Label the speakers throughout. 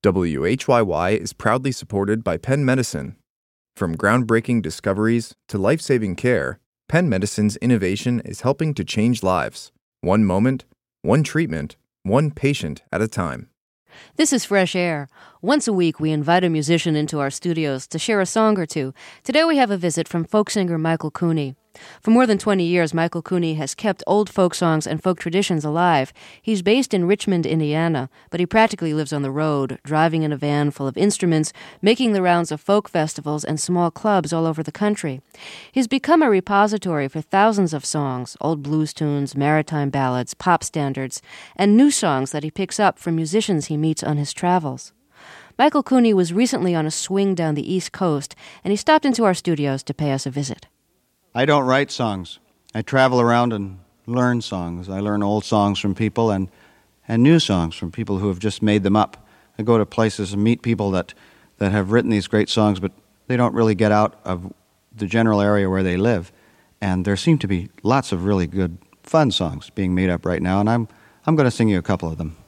Speaker 1: WHYY is proudly supported by Penn Medicine. From groundbreaking discoveries to life-saving care, Penn Medicine's innovation is helping to change lives. One moment, one treatment, one patient at a time.
Speaker 2: This is Fresh Air. Once a week, we invite a musician into our studios to share a song or two. Today we have a visit from folk singer Michael Cooney. For more than 20 years, Michael Cooney has kept old folk songs and folk traditions alive. He's based in Richmond, Indiana, but he practically lives on the road, driving in a van full of instruments, making the rounds of folk festivals and small clubs all over the country. He's become a repository for thousands of songs, old blues tunes, maritime ballads, pop standards, and new songs that he picks up from musicians he meets on his travels. Michael Cooney was recently on a swing down the East Coast, and he stopped into our studios to pay us a visit.
Speaker 3: I don't write songs. I travel around and learn songs. I learn old songs from people and new songs from people who have just made them up. I go to places and meet people that have written these great songs, but they don't really get out of the general area where they live. And there seem to be lots of really good, fun songs being made up right now, and I'm going to sing you a couple of them.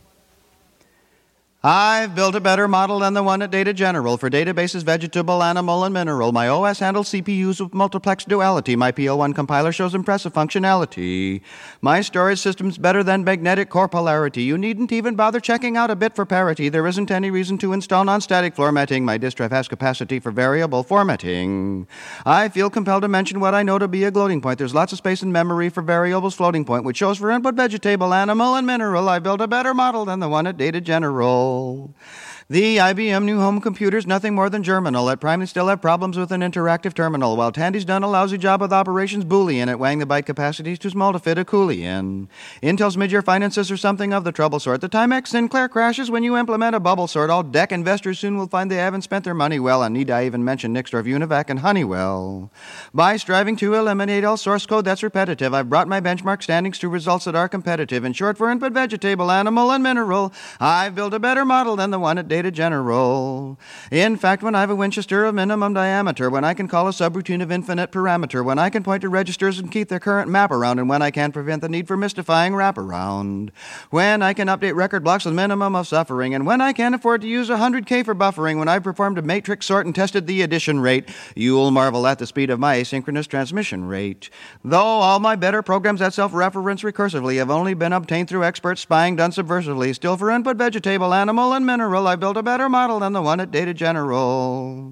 Speaker 3: I've built a better model than the one at Data General for databases, vegetable, animal, and mineral. My OS handles CPUs with multiplex duality. My PL1 compiler shows impressive functionality. My storage system's better than magnetic core polarity. You needn't even bother checking out a bit for parity. There isn't any reason to install non-static formatting. My disk drive has capacity for variable formatting. I feel compelled to mention what I know to be a gloating point. There's lots of space in memory for variables floating point, which shows for input vegetable, animal, and mineral. I built a better model than the one at Data General. The IBM new home computer's nothing more than germinal. At Prime, they still have problems with an interactive terminal, while Tandy's done a lousy job with operations Boolean at weighing the byte capacities too small to fit a Coolean. Intel's mid-year finances are something of the trouble sort. The Timex Sinclair crashes when you implement a bubble sort. All DEC investors soon will find they haven't spent their money well, and need I even mention Nixdorf, Univac, and Honeywell. By striving to eliminate all source code that's repetitive, I've brought my benchmark standings to results that are competitive. In short, for input vegetable, animal, and mineral, I've built a better model than the one at Data General. In fact, when I have a Winchester of minimum diameter, when I can call a subroutine of infinite parameter, when I can point to registers and keep their current map around, and when I can prevent the need for mystifying wraparound, when I can update record blocks with minimum of suffering, and when I can afford to use 100K for buffering, when I've performed a matrix sort and tested the addition rate, you'll marvel at the speed of my asynchronous transmission rate. Though all my better programs that self-reference recursively have only been obtained through expert spying done subversively, still for input vegetable, animal, and mineral, I built a better model than the one at Data General.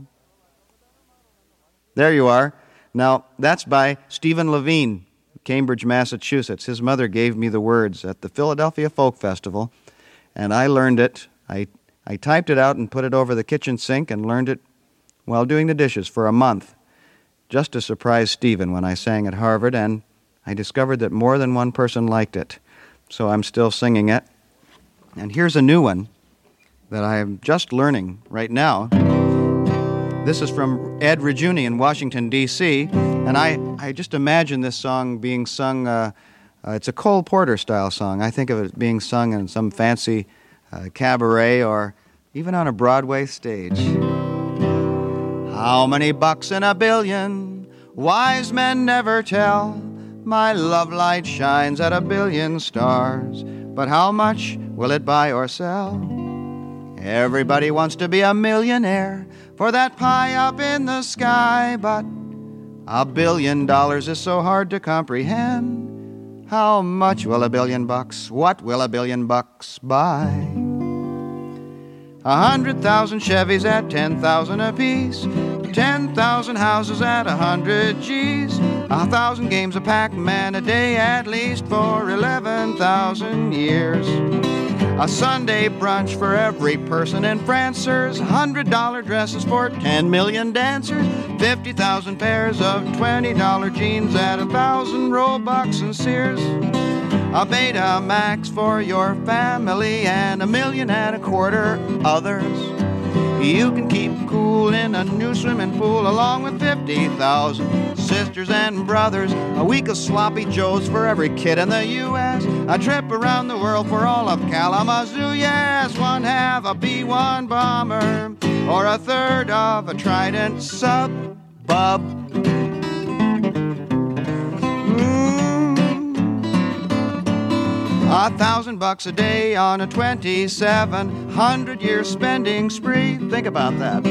Speaker 3: There you are. Now, that's by Stephen Levine, Cambridge, Massachusetts. His mother gave me the words at the Philadelphia Folk Festival, and I learned it. I typed it out and put it over the kitchen sink and learned it while doing the dishes for a month, just to surprise Stephen when I sang at Harvard, and I discovered that more than one person liked it. So I'm still singing it. And here's a new one that I am just learning right now. This is from Ed Rajuni in Washington, D.C., and I just imagine this song being sung, it's a Cole Porter-style song. I think of it being sung in some fancy cabaret or even on a Broadway stage. How many bucks in a billion? Wise men never tell. My love light shines at 1 billion stars, but how much will it buy or sell? Everybody wants to be a millionaire for that pie up in the sky, but $1 billion is so hard to comprehend. How much will $1 billion bucks? What will $1 billion bucks buy? 100,000 Chevys at 10,000 apiece, 10,000 houses at 100 G's, 1,000 games of Pac-Man a day at least for 11,000 years. A Sunday brunch for every person in France serves $100 dresses for 10 million dancers, 50,000 pairs of $20 jeans at 1,000 Robux and Sears. A Betamax for your family and 1.25 million others. You can keep cool in a new swimming pool along with 50,000 sisters and brothers. A week of sloppy joes for every kid in the U.S. A trip around the world for all of Kalamazoo. Yes, one half a B-1 bomber or a third of a Trident sub-bub. $1,000 a day on a 2,700-year spending spree. Think about that.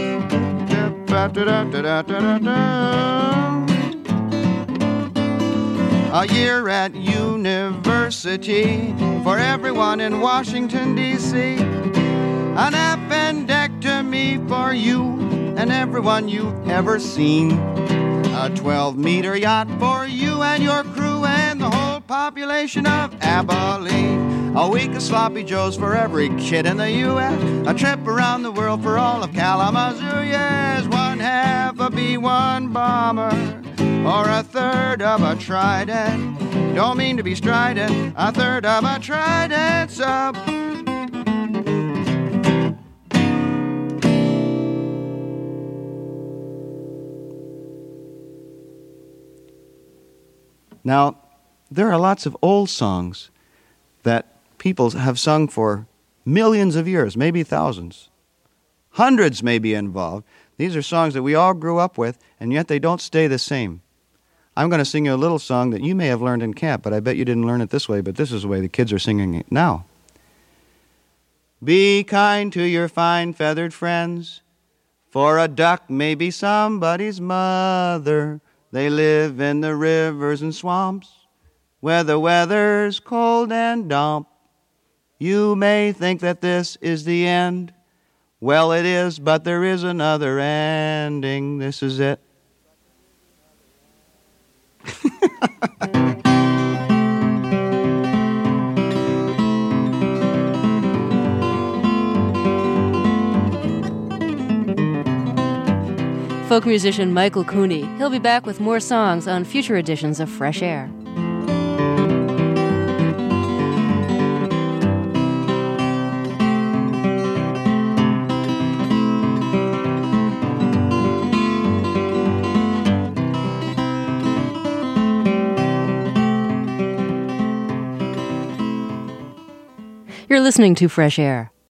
Speaker 3: A year at university for everyone in Washington, D.C. An appendectomy for you and everyone you've ever seen. A 12-meter yacht for you and your crew and the whole population of Abilene. A week of sloppy joes for every kid in the U.S. A trip around the world for all of Kalamazoo, yes. One half a B-1 bomber or a third of a Trident. Don't mean to be strident. A third of a Trident sub. Now, there are lots of old songs that people have sung for millions of years, maybe thousands. Hundreds may be involved. These are songs that we all grew up with, and yet they don't stay the same. I'm going to sing you a little song that you may have learned in camp, but I bet you didn't learn it this way, but this is the way the kids are singing it now. Be kind to your fine feathered friends, for a duck may be somebody's mother. They live in the rivers and swamps, where the weather's cold and damp. You may think that this is the end. Well, it is, but there is another ending. This is it.
Speaker 2: Folk musician Michael Cooney. He'll be back with more songs on future editions of Fresh Air. You're listening to Fresh Air.